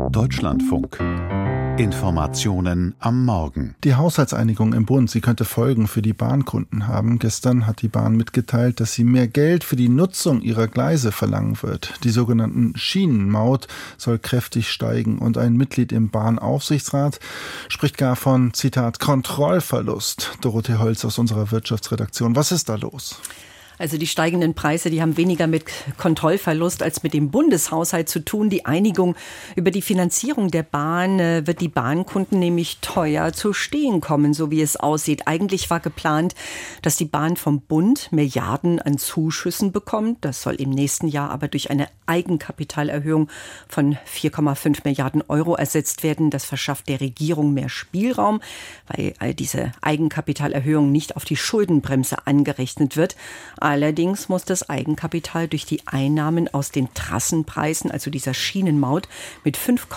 Deutschlandfunk. Informationen am Morgen. Die Haushaltseinigung im Bund, sie könnte Folgen für die Bahnkunden haben. Gestern hat die Bahn mitgeteilt, dass sie mehr Geld für die Nutzung ihrer Gleise verlangen wird. Die sogenannten Schienenmaut soll kräftig steigen und ein Mitglied im Bahnaufsichtsrat spricht gar von, Zitat, Kontrollverlust. Dorothee Holz aus unserer Wirtschaftsredaktion. Was ist da los? Also die steigenden Preise, die haben weniger mit Kontrollverlust als mit dem Bundeshaushalt zu tun. Die Einigung über die Finanzierung der Bahn wird die Bahnkunden nämlich teuer zu stehen kommen, so wie es aussieht. Eigentlich war geplant, dass die Bahn vom Bund Milliarden an Zuschüssen bekommt. Das soll im nächsten Jahr aber durch eine Eigenkapitalerhöhung von 4,5 Milliarden Euro ersetzt werden. Das verschafft der Regierung mehr Spielraum, weil diese Eigenkapitalerhöhung nicht auf die Schuldenbremse angerechnet wird. Allerdings muss das Eigenkapital durch die Einnahmen aus den Trassenpreisen, also dieser Schienenmaut, mit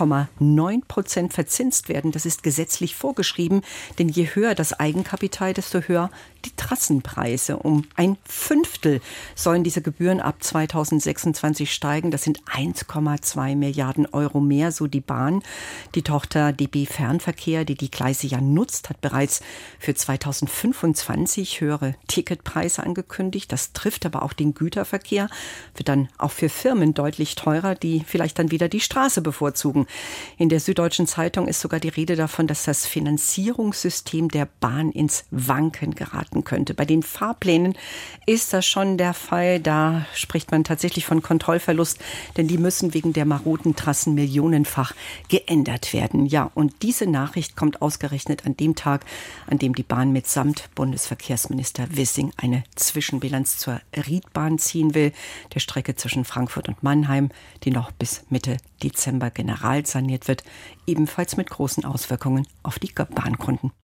5,9% verzinst werden. Das ist gesetzlich vorgeschrieben, denn je höher das Eigenkapital, desto höher die Trassenpreise. Um 1/5 sollen diese Gebühren ab 2026 steigen. Das sind 1,2 Milliarden Euro mehr, so die Bahn. Die Tochter DB Fernverkehr, die die Gleise ja nutzt, hat bereits für 2025 höhere Ticketpreise angekündigt. Das trifft aber auch den Güterverkehr, wird dann auch für Firmen deutlich teurer, die vielleicht dann wieder die Straße bevorzugen. In der Süddeutschen Zeitung ist sogar die Rede davon, dass das Finanzierungssystem der Bahn ins Wanken geraten könnte. Bei den Fahrplänen ist das schon der Fall. Da spricht man tatsächlich von Kontrollverlust, denn die müssen wegen der maroden Trassen millionenfach geändert werden. Ja, und diese Nachricht kommt ausgerechnet an dem Tag, an dem die Bahn mitsamt Bundesverkehrsminister Wissing eine Zwischenbilanz zur Riedbahn ziehen will, der Strecke zwischen Frankfurt und Mannheim, die noch bis Mitte Dezember generalsaniert wird, ebenfalls mit großen Auswirkungen auf die Bahnkunden.